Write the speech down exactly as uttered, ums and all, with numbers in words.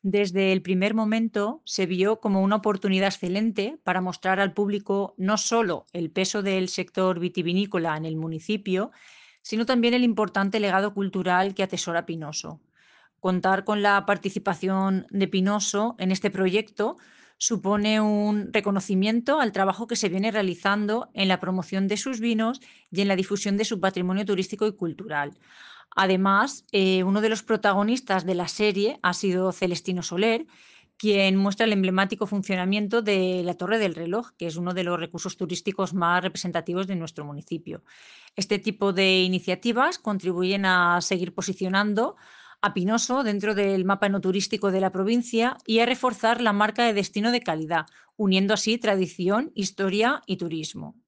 Desde el primer momento se vio como una oportunidad excelente para mostrar al público no solo el peso del sector vitivinícola en el municipio, sino también el importante legado cultural que atesora Pinoso. Contar con la participación de Pinoso en este proyecto supone un reconocimiento al trabajo que se viene realizando en la promoción de sus vinos y en la difusión de su patrimonio turístico y cultural. Además, eh, uno de los protagonistas de la serie ha sido Celestino Soler, quien muestra el emblemático funcionamiento de la Torre del Reloj, que es uno de los recursos turísticos más representativos de nuestro municipio. Este tipo de iniciativas contribuyen a seguir posicionando a Pinoso dentro del mapa enoturístico de la provincia y a reforzar la marca de destino de calidad, uniendo así tradición, historia y turismo.